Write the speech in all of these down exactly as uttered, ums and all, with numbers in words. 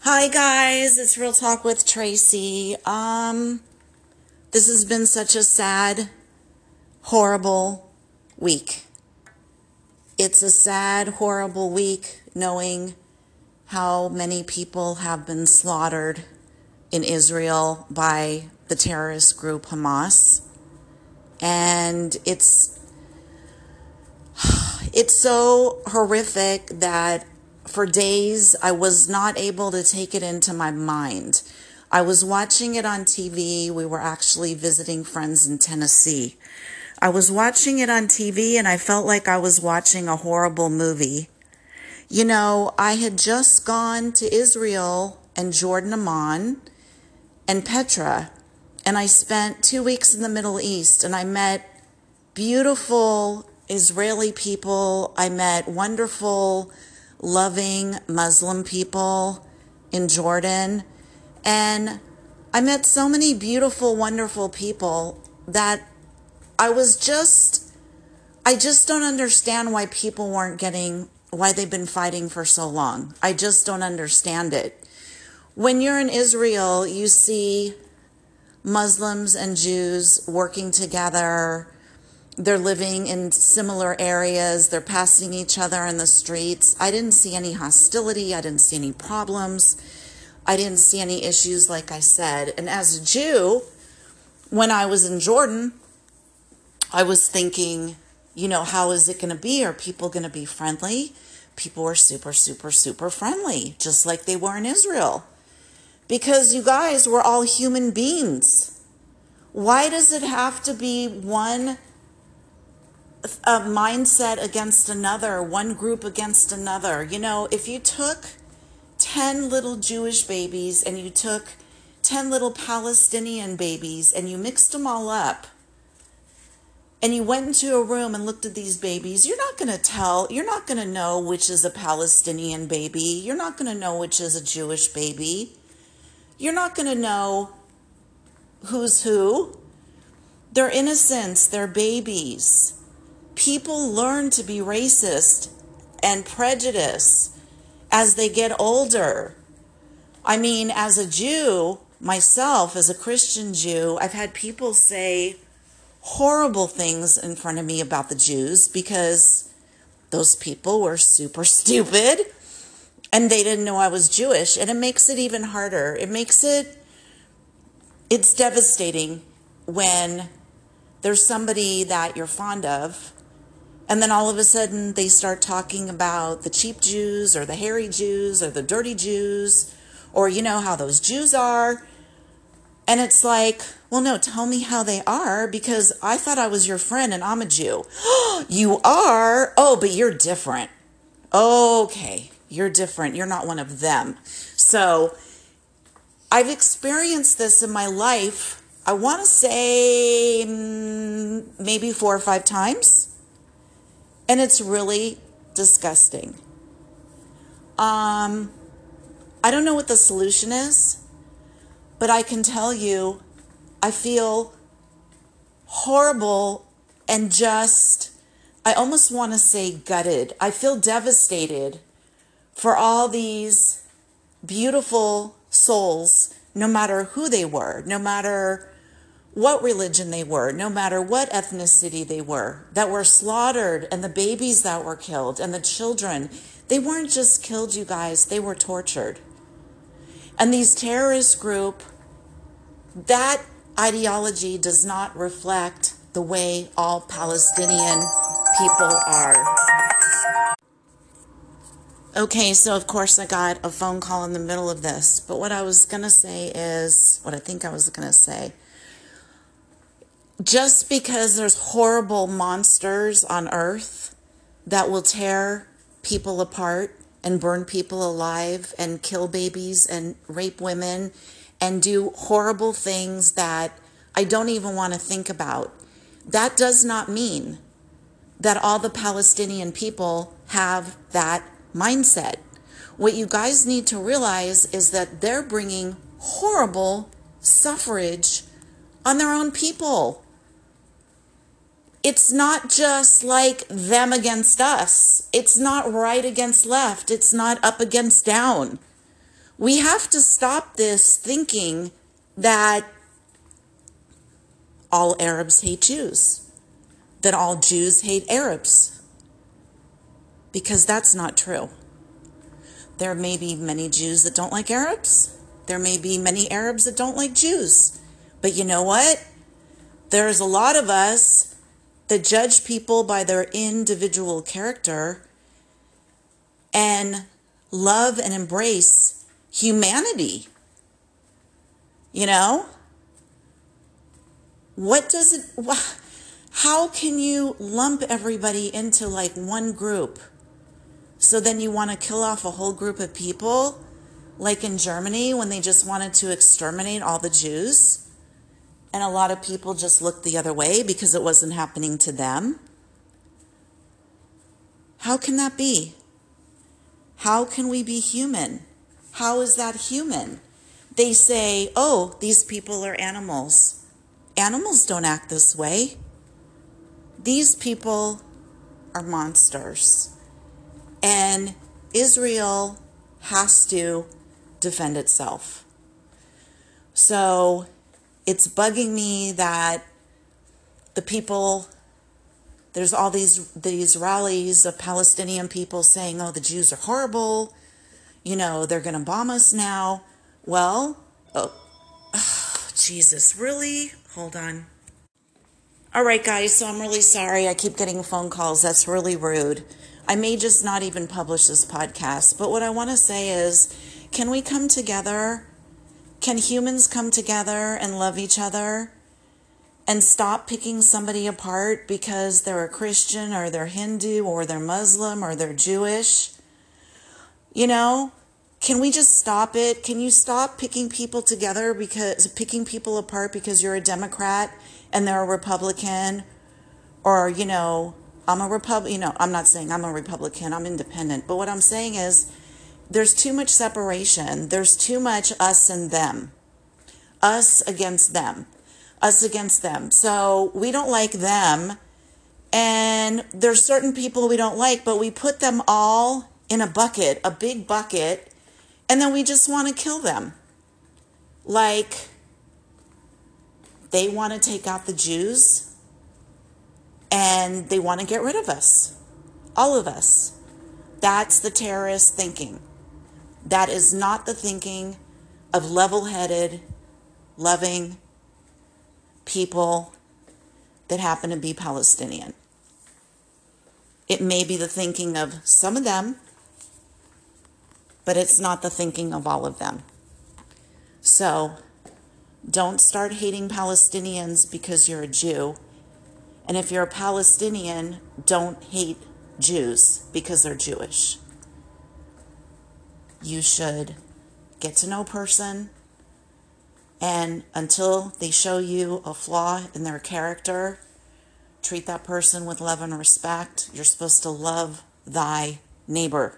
Hi guys, it's Real Talk with Tracy. Um, this has been such a sad, horrible week. It's a sad, horrible week knowing how many people have been slaughtered in Israel by the terrorist group Hamas. And it's it's so horrific that for days I was not able to take it into my mind. I was watching it on T V. We were actually visiting friends in Tennessee. I was watching it on T V and I felt like I was watching a horrible movie. You know, I had just gone to Israel and Jordan Amman and Petra, and I spent two weeks in the Middle East, and I met beautiful Israeli people. I met wonderful, loving Muslim people in Jordan. And I met so many beautiful, wonderful people that I was just, I just don't understand why people weren't getting, why they've been fighting for so long. I just don't understand it. When you're in Israel, you see Muslims and Jews working together. They're living in similar areas. They're passing each other in the streets. I didn't see any hostility. I didn't see any problems. I didn't see any issues, like I said. And as a Jew, when I was in Jordan, I was thinking, you know, how is it going to be? Are people going to be friendly? People were super, super, super friendly, just like they were in Israel. Because you guys were all human beings. Why does it have to be one a mindset against another, one group against another? You know, if you took ten little Jewish babies and you took ten little Palestinian babies and you mixed them all up and you went into a room and looked at these babies, you're not going to tell, you're not going to know which is a Palestinian baby. You're not going to know which is a Jewish baby. You're not going to know who's who. They're innocents. They're babies. People learn to be racist and prejudiced as they get older. I mean, as a Jew, myself, as a Christian Jew, I've had people say horrible things in front of me about the Jews because those people were super stupid and they didn't know I was Jewish. And it makes it even harder. It makes it, it's devastating when there's somebody that you're fond of, and then all of a sudden they start talking about the cheap Jews or the hairy Jews or the dirty Jews, or you know how those Jews are. And it's like, well, no, tell me how they are, because I thought I was your friend and I'm a Jew. You are? Oh, but you're different. Okay, you're different. You're not one of them. So I've experienced this in my life, I want to say mm, maybe four or five times. And it's really disgusting. Um, I don't know what the solution is, but I can tell you, I feel horrible and just, I almost want to say gutted. I feel devastated for all these beautiful souls, no matter who they were, no matter what religion they were, no matter what ethnicity they were, that were slaughtered, and the babies that were killed, and the children. They weren't just killed, you guys, they were tortured. And these terrorist group, that ideology does not reflect the way all Palestinian people are. Okay, so of course I got a phone call in the middle of this, but what I was going to say is, what I think I was going to say, just because there's horrible monsters on earth that will tear people apart and burn people alive and kill babies and rape women and do horrible things that I don't even want to think about, that does not mean that all the Palestinian people have that mindset. What you guys need to realize is that they're bringing horrible suffrage on their own people. It's not just like them against us. It's not right against left. It's not up against down. We have to stop this thinking that all Arabs hate Jews, that all Jews hate Arabs, because that's not true. There may be many Jews that don't like Arabs. There may be many Arabs that don't like Jews. But you know what? There's a lot of us that judge people by their individual character and love and embrace humanity. You know? What does it, how can you lump everybody into like one group? So then you want to kill off a whole group of people, like in Germany when they just wanted to exterminate all the Jews. And a lot of people just looked the other way because it wasn't happening to them. How can that be? How can we be human? How is that human? They say, oh, these people are animals. Animals don't act this way. These people are monsters. And Israel has to defend itself. So it's bugging me that the people, there's all these these rallies of Palestinian people saying, oh, the Jews are horrible. You know, they're going to bomb us now. Well, oh, oh, Jesus, really? Hold on. All right, guys, so I'm really sorry. I keep getting phone calls. That's really rude. I may just not even publish this podcast, but what I want to say is, can we come together? Can humans come together and love each other and stop picking somebody apart because they're a Christian or they're Hindu or they're Muslim or they're Jewish? You know, can we just stop it? Can you stop picking people together because picking people apart because you're a Democrat and they're a Republican, or, you know, I'm a Republican, you know, I'm not saying I'm a Republican, I'm independent. But what I'm saying is there's too much separation. There's too much us and them. Us against them. Us against them. So we don't like them. And there's certain people we don't like, but we put them all in a bucket, a big bucket, and then we just want to kill them. Like, they want to take out the Jews. And they want to get rid of us. All of us. That's the terrorist thinking. That is not the thinking of level-headed, loving people that happen to be Palestinian. It may be the thinking of some of them, but it's not the thinking of all of them. So, don't start hating Palestinians because you're a Jew. And if you're a Palestinian, don't hate Jews because they're Jewish. You should get to know a person, and until they show you a flaw in their character, treat that person with love and respect. You're supposed to love thy neighbor.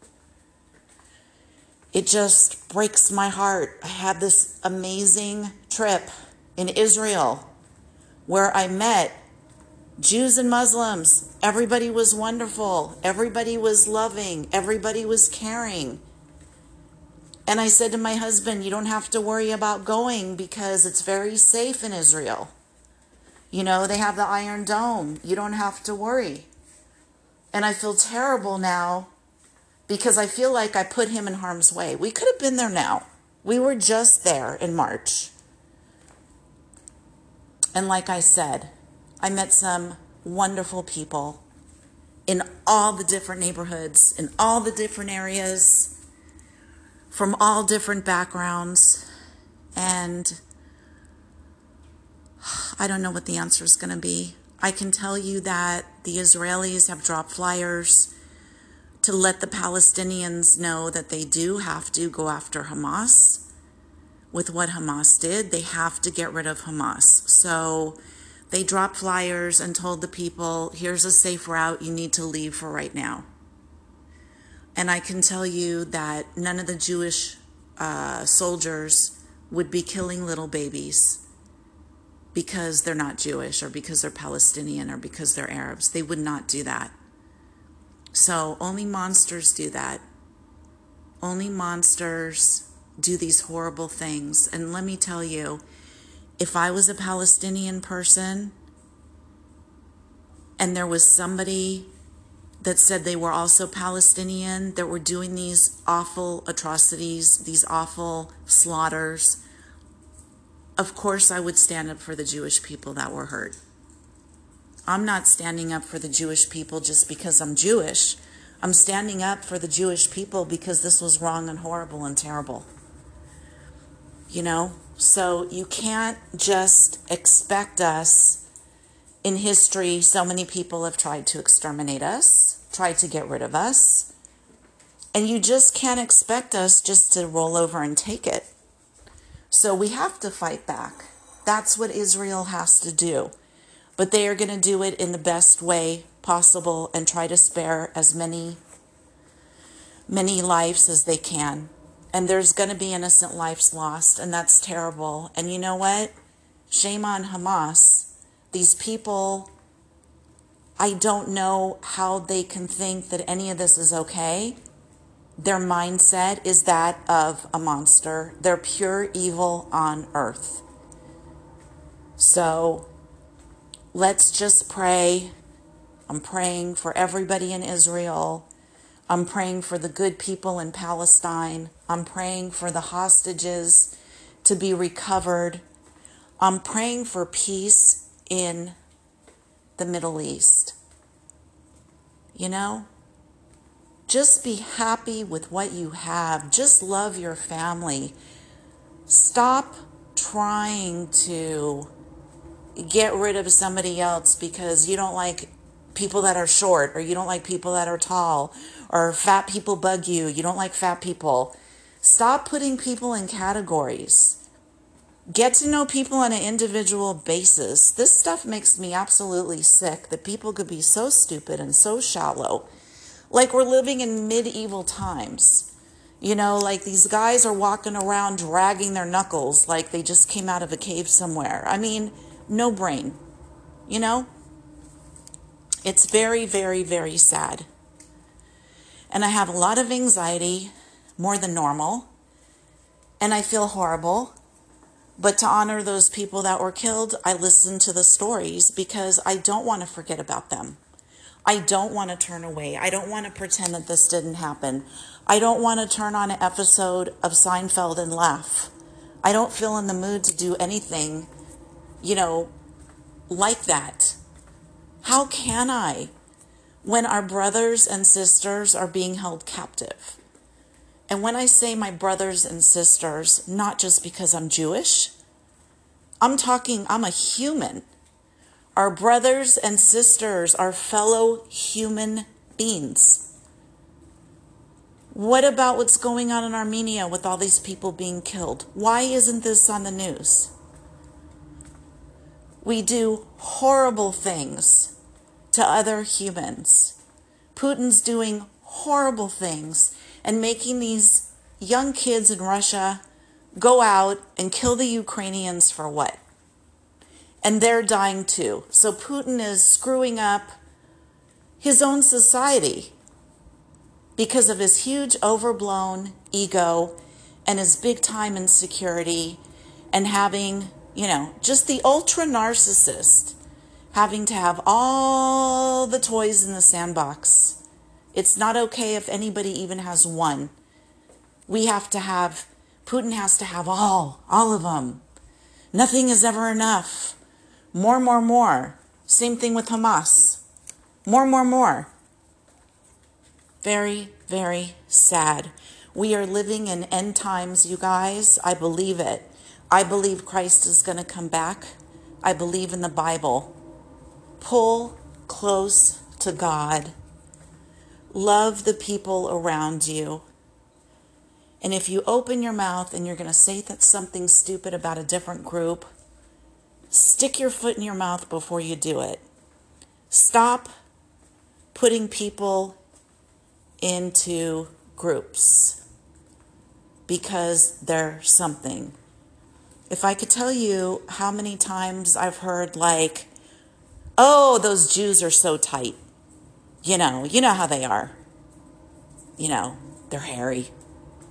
It just breaks my heart. I had this amazing trip in Israel where I met Jews and Muslims. Everybody was wonderful. Everybody was loving. Everybody was caring. And I said to my husband, you don't have to worry about going because it's very safe in Israel. You know, they have the Iron Dome. You don't have to worry. And I feel terrible now because I feel like I put him in harm's way. We could have been there now. We were just there in March. And like I said, I met some wonderful people in all the different neighborhoods, in all the different areas, from all different backgrounds. And I don't know what the answer is going to be. I can tell you that the Israelis have dropped flyers to let the Palestinians know that they do have to go after Hamas. With what Hamas did, they have to get rid of Hamas. So they dropped flyers and told the people, here's a safe route, you need to leave for right now. And I can tell you that none of the Jewish uh, soldiers would be killing little babies because they're not Jewish or because they're Palestinian or because they're Arabs. They would not do that. So only monsters do that. Only monsters do these horrible things. And let me tell you, if I was a Palestinian person and there was somebody that said they were also Palestinian, that were doing these awful atrocities, these awful slaughters, of course I would stand up for the Jewish people that were hurt. I'm not standing up for the Jewish people just because I'm Jewish. I'm standing up for the Jewish people because this was wrong and horrible and terrible. You know? So you can't just expect us. In history, so many people have tried to exterminate us, tried to get rid of us. And you just can't expect us just to roll over and take it. So we have to fight back. That's what Israel has to do. But they are going to do it in the best way possible and try to spare as many, many lives as they can. And there's going to be innocent lives lost, and that's terrible. And you know what? Shame on Hamas. These people, I don't know how they can think that any of this is okay. Their mindset is that of a monster. They're pure evil on earth. So let's just pray. I'm praying for everybody in Israel. I'm praying for the good people in Palestine. I'm praying for the hostages to be recovered. I'm praying for peace in the Middle East. You know? Just be happy with what you have. Just love your family. Stop trying to get rid of somebody else because you don't like people that are short, or you don't like people that are tall, or fat people bug you. You don't like fat people. Stop putting people in categories. Get to know people on an individual basis. This stuff makes me absolutely sick that people could be so stupid and so shallow. Like we're living in medieval times. You know, like these guys are walking around dragging their knuckles like they just came out of a cave somewhere. I mean, no brain. You know? It's very, very, very sad. And I have a lot of anxiety, more than normal. And I feel horrible. But to honor those people that were killed, I listen to the stories because I don't want to forget about them. I don't want to turn away. I don't want to pretend that this didn't happen. I don't want to turn on an episode of Seinfeld and laugh. I don't feel in the mood to do anything, you know, like that. How can I, when our brothers and sisters are being held captive? And when I say my brothers and sisters, not just because I'm Jewish, I'm talking, I'm a human. Our brothers and sisters are fellow human beings. What about what's going on in Armenia with all these people being killed? Why isn't this on the news? We do horrible things to other humans. Putin's doing horrible things and making these young kids in Russia go out and kill the Ukrainians for what? And they're dying too. So Putin is screwing up his own society because of his huge overblown ego and his big time insecurity and having, you know, just the ultra narcissist having to have all the toys in the sandbox. It's not okay if anybody even has one. We have to have, Putin has to have all, all of them. Nothing is ever enough. More, more, more. Same thing with Hamas. More, more, more. Very, very sad. We are living in end times, you guys. I believe it. I believe Christ is going to come back. I believe in the Bible. Pull close to God. Love the people around you. And if you open your mouth and you're going to say that something stupid about a different group, stick your foot in your mouth before you do it. Stop putting people into groups because they're something. If I could tell you how many times I've heard like, oh, those Jews are so tight. You know, you know how they are. You know, they're hairy.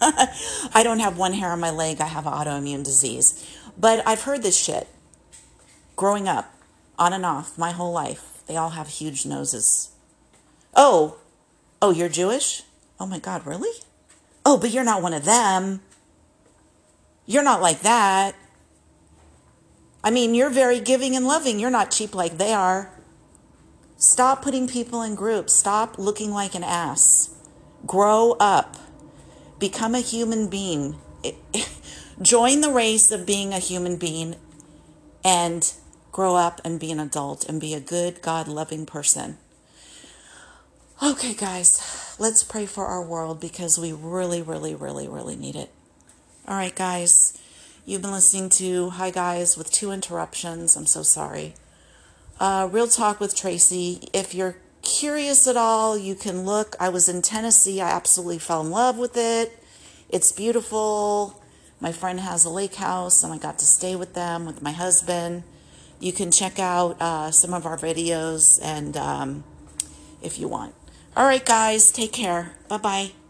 I don't have one hair on my leg. I have autoimmune disease. But I've heard this shit growing up, on and off, my whole life. They all have huge noses. Oh, oh, you're Jewish? Oh my God, really? Oh, but you're not one of them. You're not like that. I mean, you're very giving and loving. You're not cheap like they are. Stop putting people in groups. Stop looking like an ass. Grow up. Become a human being. Join the race of being a human being and grow up and be an adult and be a good, God-loving person. Okay, guys, let's pray for our world because we really, really, really, really need it. All right, guys, you've been listening to Hi Guys with two interruptions. I'm so sorry. Uh, Real Talk with Tracy. If you're curious at all, you can look. I was in Tennessee. I absolutely fell in love with it. It's beautiful. My friend has a lake house, and I got to stay with them with my husband. You can check out uh, some of our videos and um, if you want. All right, guys, take care. Bye-bye.